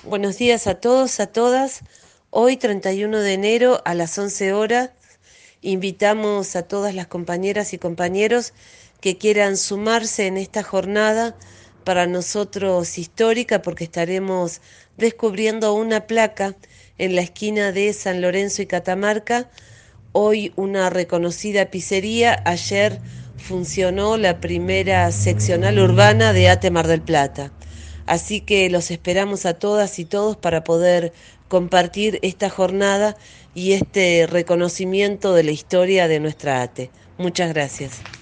Buenos días a todos, a todas. Hoy, 31 de enero, a las 11 horas, invitamos a todas las compañeras y compañeros que quieran sumarse en esta jornada para nosotros histórica, porque estaremos descubriendo una placa en la esquina de San Lorenzo y Catamarca. Hoy una reconocida pizzería, ayer funcionó la primera seccional urbana de ATE Mar del Plata. Así que los esperamos a todas y todos para poder compartir esta jornada y este reconocimiento de la historia de nuestra ATE. Muchas gracias.